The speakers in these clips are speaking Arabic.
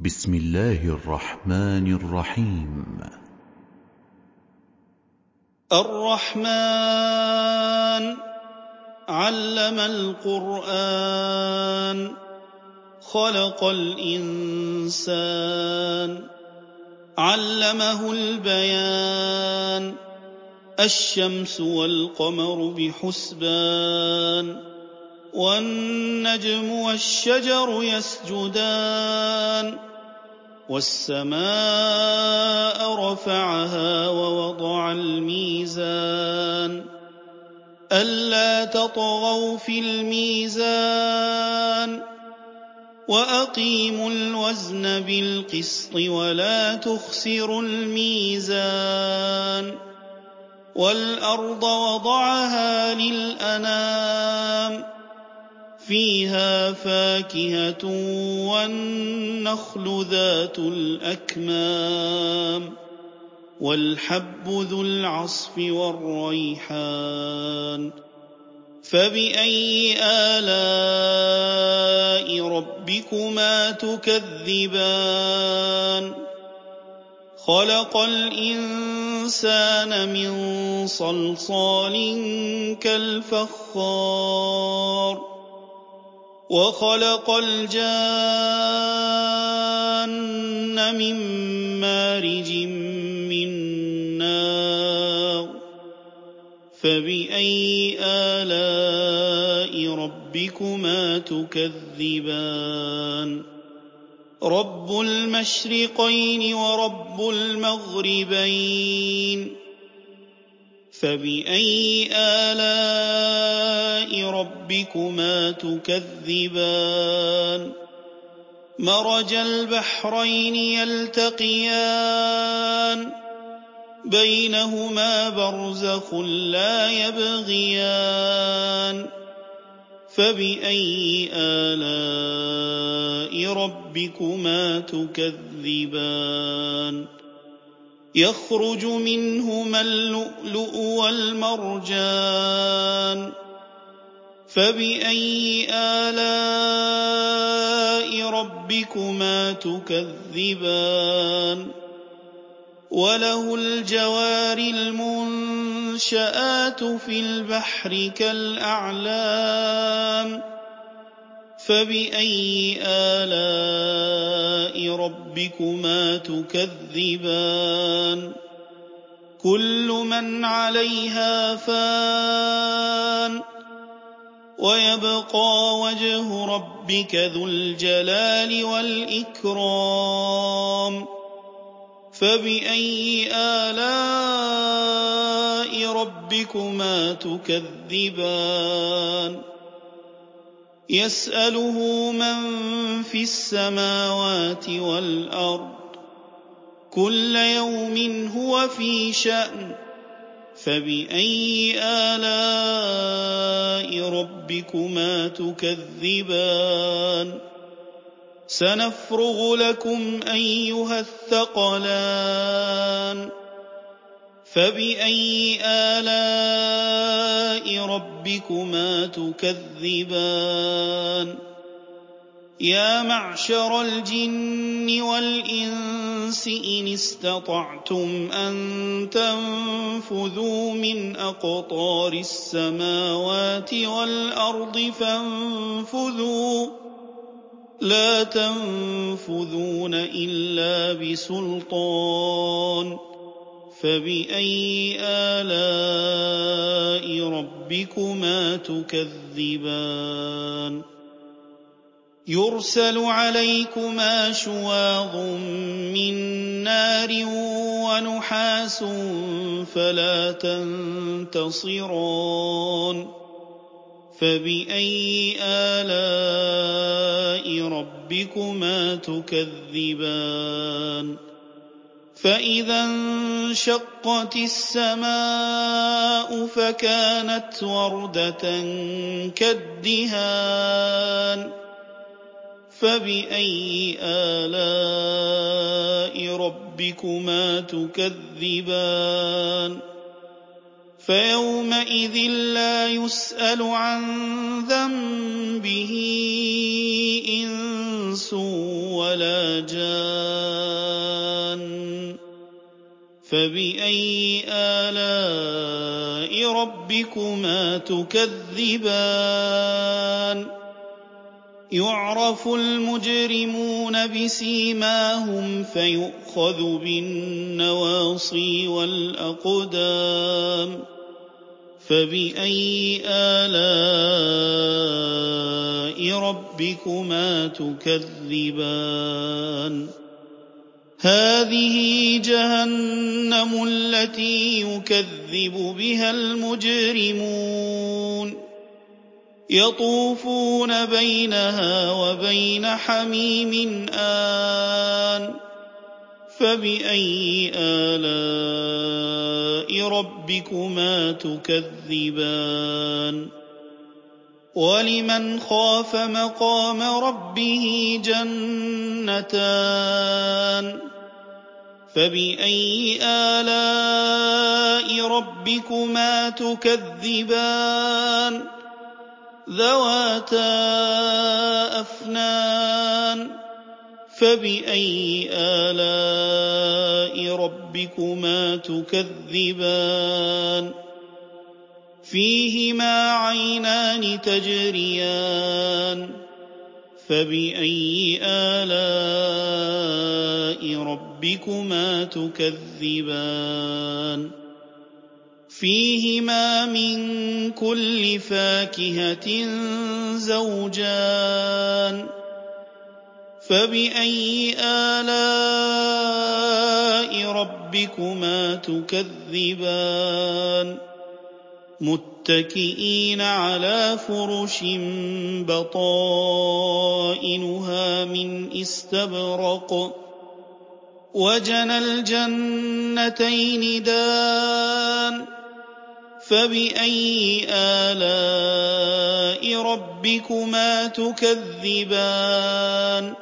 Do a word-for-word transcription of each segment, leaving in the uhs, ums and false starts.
بسم الله الرحمن الرحيم. الرحمن علم القرآن خلق الإنسان علمه البيان الشمس والقمر بحسبان والنجم والشجر يسجدان والسماء رفعها ووضع الميزان ألا تطغوا في الميزان وأقيموا الوزن بالقسط ولا تخسروا الميزان والأرض وضعها للأنام فيها فاكهة والنخل ذات الأكمام والحب ذو العصف والريحان فبأي آلاء ربكما تكذبان خلق الإنسان من صلصال كالفخار وخلق الجان من مارج من نار فبأي آلاء ربكما تكذبان رب المشرقين ورب المغربين فبأي آلاء ربكما تكذبان مرج البحرين يلتقيان بينهما برزخ لا يبغيان فبأي آلاء ربكما تكذبان يخرج منهما اللؤلؤ والمرجان فبأي آلاء ربكما تكذبان وله الجوار المنشآت في البحر كالأعلام فبأي آلاء ربكما تكذبان كل من عليها فان ويبقى وجه ربك ذو الجلال والإكرام فبأي آلاء ربكما تكذبان يسأله من في السماوات والأرض كل يوم هو في شأن فبأي آلاء ربكما تكذبان سنفرغ لكم أيها الثقلان فبأي آلاء ربكما تكذبان يا معشر الجن والإنس إن استطعتم أن تنفذوا من أقطار السماوات والأرض فانفذوا لا تنفذون إلا بسلطان فبأي آلاء ربكما تكذبان يرسل عليكما شواظ من نار ونحاس فلا تنتصران فبأي آلاء ربكما تكذبان فإذا انشقت السماء فكانت وردة كالدهان فبأي آلاء ربكما تكذبان فيومئذ لا يسأل عن ذنبه إنس إنس ولا جان فبأي آلاء ربكما تكذبان يعرف المجرمون بسيماهم فيؤخذ بالنواصي والأقدام فبأي آلاء ربكما تكذبان هذه جهنم التي يكذب بها المجرمون يطوفون بينها وبين حميم آن فبأي آلاء ربكما تكذبان ولمن خاف مقام ربه جنتان فبأي آلاء ربكما تكذبان ذواتا أفنان فبأي آلاء ربكما تكذبان فيهما عينان تجريان فبأي آلاء ربكما تكذبان فيهما من كل فاكهة زوجان فبأي آلاء ربكما تكذبان متكئين على فرش بطائنها من استبرق وجنى الجنتين دان فبأي آلاء ربكما تكذبان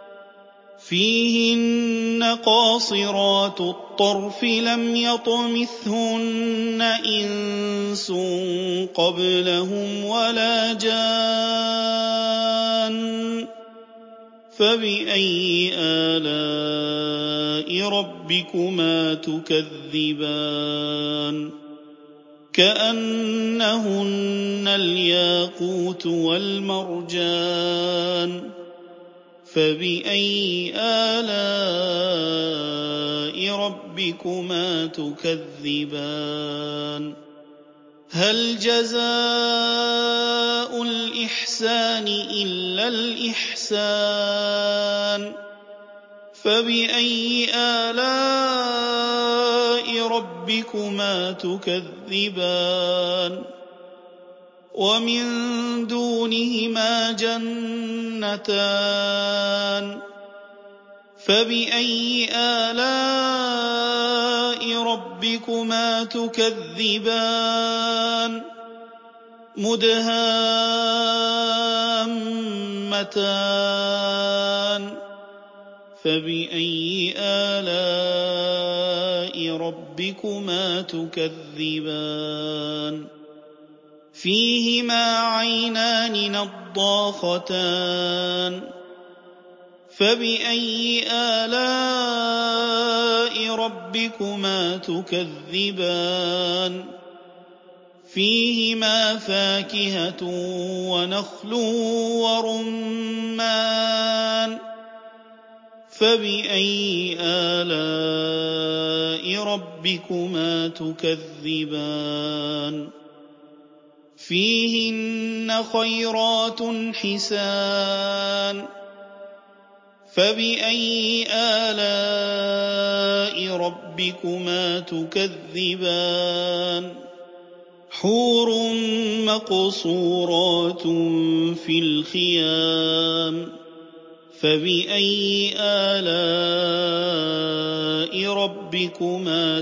فيهن قاصرات الطرف لم يطمثهن إنس قبلهم ولا جان فبأي آلاء ربكما تكذبان كأنهن الياقوت والمرجان فبأي آلاء ربكما تكذبان هل جزاء الإحسان إلا الإحسان فبأي آلاء ربكما تكذبان ومن دونهما جنتان فبأي آلاء ربكما تكذبان مدهامتان فبأي آلاء ربكما تكذبان فيهما عينان نضاختان فبأي آلاء ربكما تكذبان فيهما فاكهة ونخل ورمان فبأي آلاء ربكما تكذبان فيهن خيرات حسان فبأي آلاء ربكما تكذبان حور مقصورات في الخيام فبأي آلاء ربكما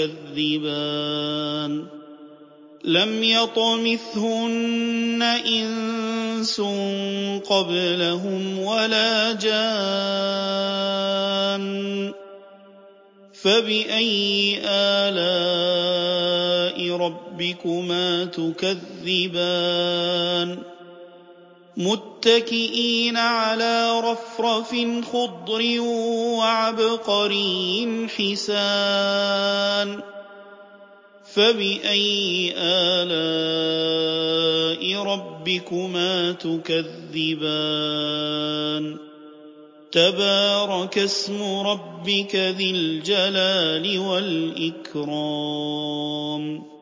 تكذبان لم يطمثهن إنس قبلهم ولا جان فبأي آلاء ربكما تكذبان متكئين على رفرف خضر وعبقري حسان فبأي آلاء ربكما تكذبان تبارك اسم ربك ذي الجلال والإكرام